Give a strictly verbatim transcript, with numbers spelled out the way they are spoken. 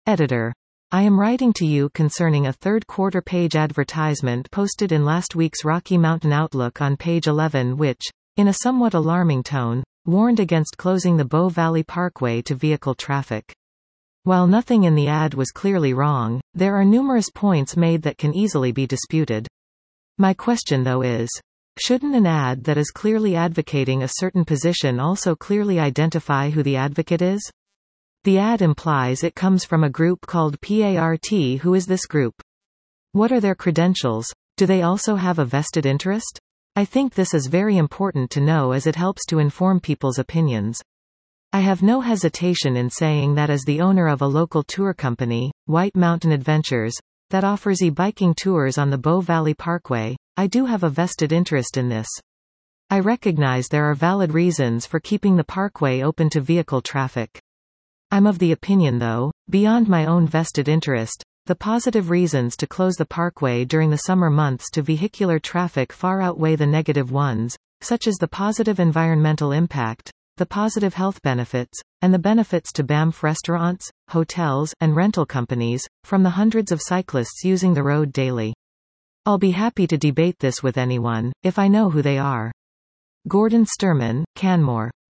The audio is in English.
Editor. I am writing to you concerning a third quarter page advertisement posted in last week's Rocky Mountain Outlook on page eleven which, in a somewhat alarming tone, warned against closing the Bow Valley Parkway to vehicle traffic. While nothing in the ad was clearly wrong, there are numerous points made that can easily be disputed. My question though is, shouldn't an ad that is clearly advocating a certain position also clearly identify who the advocate is? The ad implies it comes from a group called P A R T. Who is this group? What are their credentials? Do they also have a vested interest? I think this is very important to know as it helps to inform people's opinions. I have no hesitation in saying that as the owner of a local tour company, White Mountain Adventures, that offers e-biking tours on the Bow Valley Parkway, I do have a vested interest in this. I recognize there are valid reasons for keeping the parkway open to vehicle traffic. I'm of the opinion though, beyond my own vested interest, the positive reasons to close the parkway during the summer months to vehicular traffic far outweigh the negative ones, such as the positive environmental impact, the positive health benefits, and the benefits to Banff restaurants, hotels, and rental companies, from the hundreds of cyclists using the road daily. I'll be happy to debate this with anyone, if I know who they are. Gordon Sturman, Canmore.